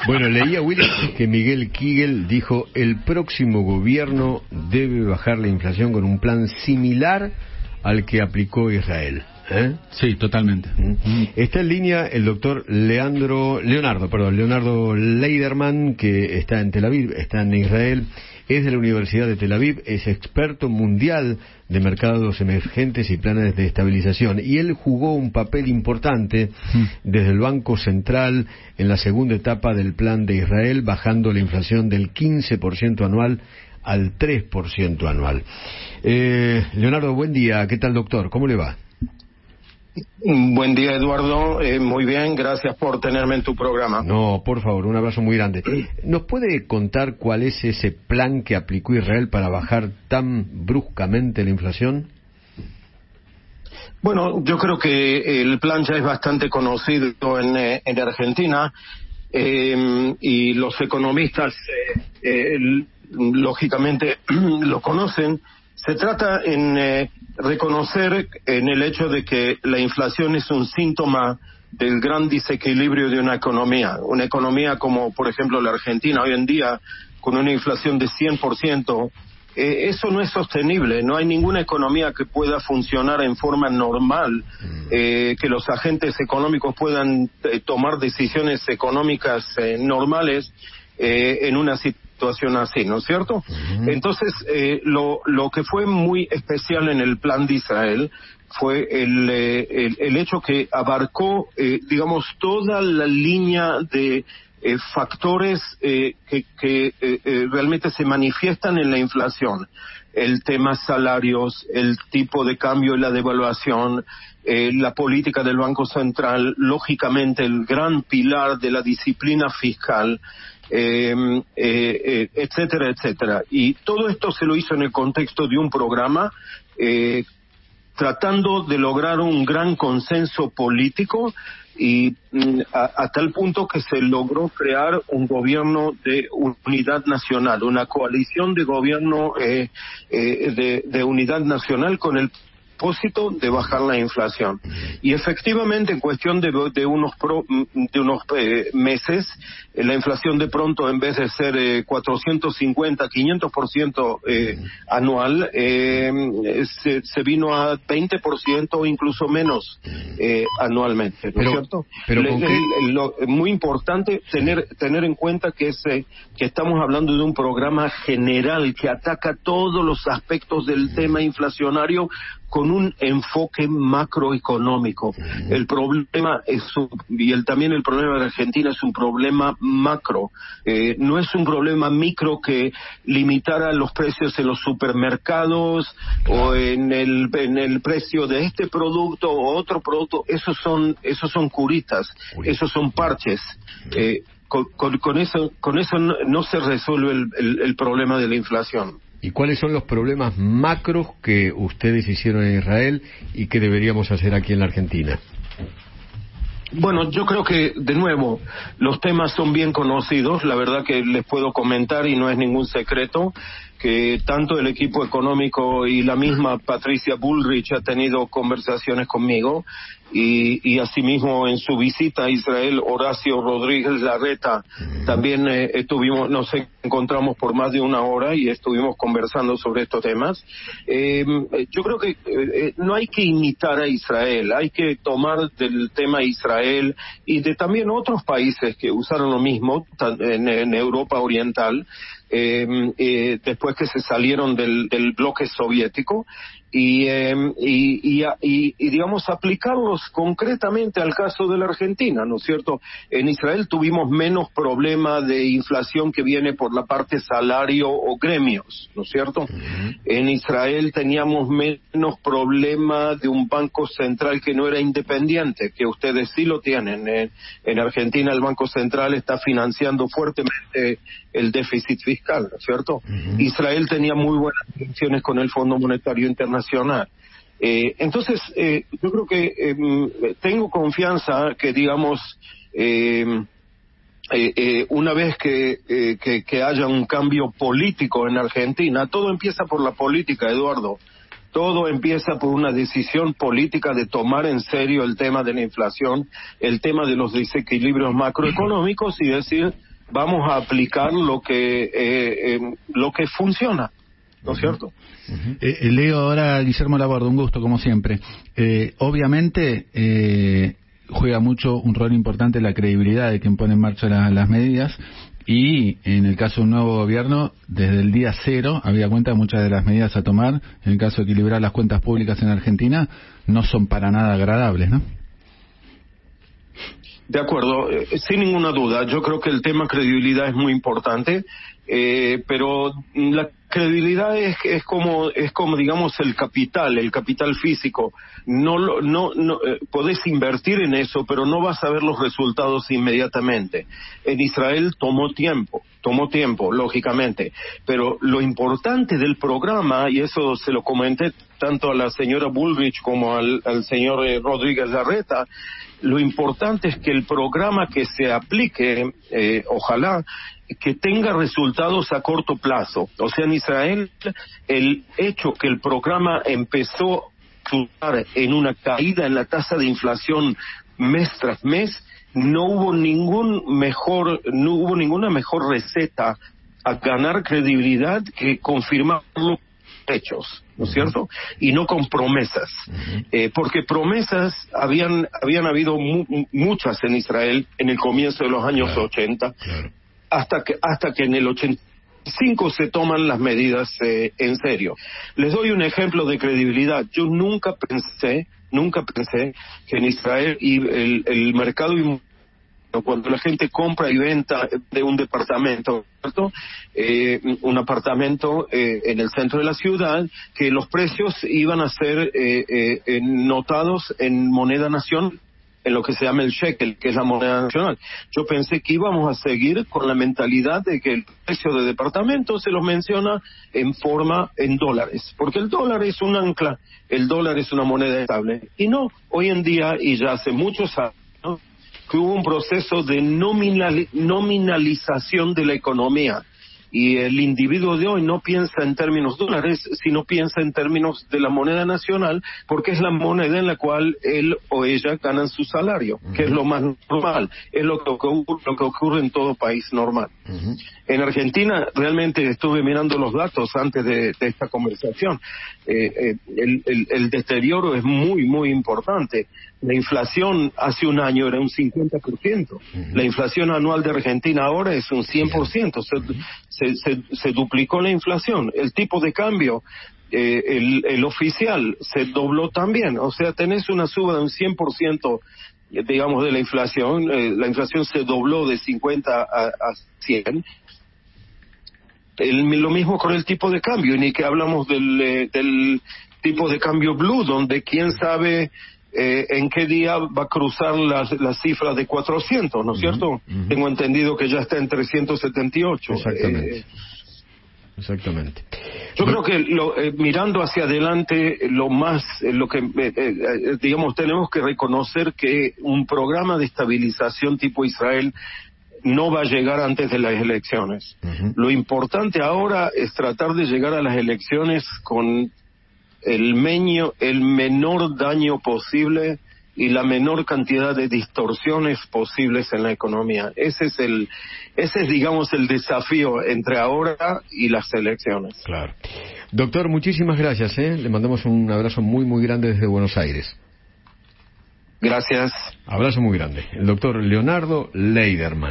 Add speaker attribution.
Speaker 1: Bueno, leía, William, que Miguel Kigel dijo: el próximo gobierno debe bajar la inflación con un plan similar al que aplicó Israel.
Speaker 2: Sí, totalmente.
Speaker 1: Está en línea el doctor Leonardo Leiderman, que está en Tel Aviv, está en Israel, es de la Universidad de Tel Aviv, es experto mundial de mercados emergentes y planes de estabilización, y él jugó un papel importante desde el Banco Central en la segunda etapa del plan de Israel, bajando la inflación del 15% anual al 3% anual. Leonardo, buen día. ¿Qué tal, doctor? ¿Cómo le va?
Speaker 3: Buen día, Eduardo. Muy bien, gracias por tenerme en tu programa.
Speaker 1: No, por favor, un abrazo muy grande. ¿Nos puede contar cuál es ese plan que aplicó Israel para bajar tan bruscamente la inflación?
Speaker 3: Bueno, yo creo que el plan ya es bastante conocido en Argentina, y los economistas lógicamente lo conocen. Se trata en reconocer en el hecho de que la inflación es un síntoma del gran desequilibrio de una economía como por ejemplo la Argentina hoy en día, con una inflación de 100%. Eso no es sostenible. No hay ninguna economía que pueda funcionar en forma normal, que los agentes económicos puedan tomar decisiones económicas normales en una situación así, ¿no es cierto? Entonces, lo que fue muy especial en el plan de Israel fue el hecho que abarcó, digamos, toda la línea de factores que realmente se manifiestan en la inflación. El tema salarios, el tipo de cambio y la devaluación, la política del Banco Central, lógicamente el gran pilar de la disciplina fiscal, etcétera, etcétera. Y todo esto se lo hizo en el contexto de un programa tratando de lograr un gran consenso político y a tal punto que se logró crear un gobierno de unidad nacional, una coalición de gobierno de unidad nacional con el propósito de bajar la inflación. Y efectivamente, en cuestión de unos meses, la inflación de pronto, en vez de ser 450, 500% anual, se vino a 20% o incluso menos anualmente, ¿no es cierto?
Speaker 1: Pero
Speaker 3: muy importante tener en cuenta que estamos hablando de un programa general que ataca todos los aspectos del tema inflacionario con un enfoque macroeconómico. El problema también el problema de Argentina es un problema macro, no es un problema micro que limitara los precios en los supermercados o en el precio de este producto o otro producto. Esos son curitas, esos son parches. Con eso no se resuelve el problema de la inflación.
Speaker 1: ¿Y cuáles son los problemas macros que ustedes hicieron en Israel y que deberíamos hacer aquí en la Argentina?
Speaker 3: Bueno, yo creo que, de nuevo, los temas son bien conocidos. La verdad que les puedo comentar, y no es ningún secreto, que tanto el equipo económico y la misma Patricia Bullrich ha tenido conversaciones conmigo, y asimismo en su visita a Israel, Horacio Rodríguez Larreta también nos encontramos por más de una hora y estuvimos conversando sobre estos temas. Yo creo que no hay que imitar a Israel, hay que tomar del tema Israel y de también otros países que usaron lo mismo en Europa Oriental, después que se salieron del bloque soviético, y digamos aplicarlos concretamente al caso de la Argentina, ¿no es cierto? En Israel tuvimos menos problema de inflación que viene por la parte salario o gremios, ¿no es cierto? En Israel teníamos menos problema de un banco central que no era independiente, que ustedes sí lo tienen. En Argentina el Banco Central está financiando fuertemente el déficit fiscal, ¿no es cierto? Israel tenía muy buenas relaciones con el Fondo Monetario Internacional. Entonces, yo creo que tengo confianza que, digamos, una vez que haya un cambio político en Argentina, todo empieza por la política, Eduardo. Todo empieza por una decisión política de tomar en serio el tema de la inflación, el tema de los desequilibrios macroeconómicos y decir, vamos a aplicar lo que funciona, ¿no es cierto?
Speaker 2: Leo ahora a Guillermo Laborde, un gusto como siempre. Obviamente juega mucho un rol importante la credibilidad de quien pone en marcha las medidas, y en el caso de un nuevo gobierno, desde el día cero había cuenta de muchas de las medidas a tomar. En el caso de equilibrar las cuentas públicas en Argentina, no son para nada agradables, ¿no?
Speaker 3: De acuerdo, sin ninguna duda. Yo creo que el tema credibilidad es muy importante, pero la credibilidad es como digamos el capital físico. No podés invertir en eso, pero no vas a ver los resultados inmediatamente. En Israel tomó tiempo, lógicamente, pero lo importante del programa, y eso se lo comenté tanto a la señora Bullrich como al señor Rodríguez Larreta, lo importante es que el programa que se aplique, ojalá, que tenga resultados a corto plazo. O sea, en Israel, el hecho que el programa empezó a en una caída en la tasa de inflación mes tras mes, no hubo ninguna mejor receta a ganar credibilidad que confirmar los hechos, ¿no es cierto? Y no con promesas, porque promesas habían habido muchas en Israel en el comienzo de los años 80, hasta que en el 85 se toman las medidas en serio. Les doy un ejemplo de credibilidad. Yo nunca pensé que en Israel el mercado inmobiliario, cuando la gente compra y venta de un departamento, ¿cierto? Un apartamento en el centro de la ciudad, que los precios iban a ser notados en moneda nacional, en lo que se llama el shekel, que es la moneda nacional. Yo pensé que íbamos a seguir con la mentalidad de que el precio de departamento se los menciona en dólares, porque el dólar es un ancla, el dólar es una moneda estable. Y no, hoy en día, y ya hace muchos años, que hubo un proceso de nominalización de la economía, y el individuo de hoy no piensa en términos dólares, sino piensa en términos de la moneda nacional, porque es la moneda en la cual él o ella ganan su salario, que es lo más normal, es lo que ocurre en todo país normal. En Argentina, realmente estuve mirando los datos antes de esta conversación, el deterioro es muy, muy importante. La inflación hace un año era un 50%, la inflación anual de Argentina ahora es un 100%, se duplicó la inflación. El tipo de cambio, el oficial, se dobló también. O sea, tenés una suba de un 100%, digamos, de la inflación. La inflación se dobló de 50 a 100. Lo mismo con el tipo de cambio, y ni que hablamos del tipo de cambio blue, donde quién sabe en qué día va a cruzar las cifras de 400, ¿no es cierto? Tengo entendido que ya está en 378.
Speaker 1: Exactamente.
Speaker 3: Yo creo que mirando hacia adelante, digamos, tenemos que reconocer que un programa de estabilización tipo Israel no va a llegar antes de las elecciones. Lo importante ahora es tratar de llegar a las elecciones con el menor daño posible y la menor cantidad de distorsiones posibles en la economía. Ese es, digamos, el desafío entre ahora y las elecciones.
Speaker 1: Claro. Doctor, muchísimas gracias, Le mandamos un abrazo muy, muy grande desde Buenos Aires.
Speaker 3: Gracias.
Speaker 1: Abrazo muy grande. El doctor Leonardo Leyderman.